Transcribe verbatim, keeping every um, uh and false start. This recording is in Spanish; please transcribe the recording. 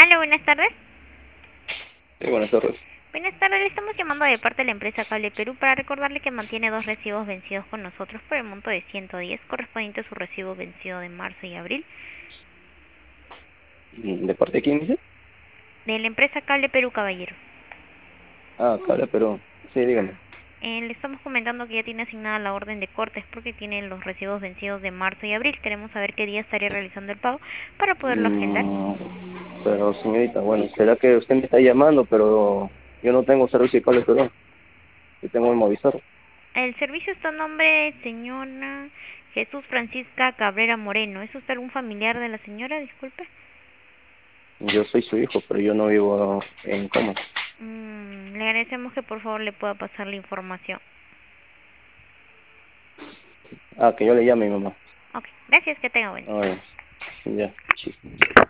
Aló, buenas tardes. Sí, buenas tardes. Buenas tardes, le estamos llamando de parte de la empresa Cable Perú para recordarle que mantiene dos recibos vencidos con nosotros por el monto de ciento diez, correspondiente a su recibo vencido de marzo y abril. Mm, ¿De parte de quién dice? De la empresa Cable Perú, caballero. Ah, Cabra, pero sí, dígame. Eh, le estamos comentando que ya tiene asignada la orden de cortes porque tiene los recibos vencidos de marzo y abril. Queremos saber qué día estaría realizando el pago para poderlo agendar. Mm, pero señorita, bueno, será que usted me está llamando, pero yo no tengo servicio de cable, pero yo tengo el Movistar. El servicio está a nombre de señora Jesús Francisca Cabrera Moreno. ¿Es usted algún familiar de la señora? Disculpe. Yo soy su hijo, pero yo no vivo en Coma. Mm, le agradecemos que por favor le pueda pasar la información. Ah, que yo le llame a mi mamá. Ok, gracias, que tenga buen día. Ah, ya.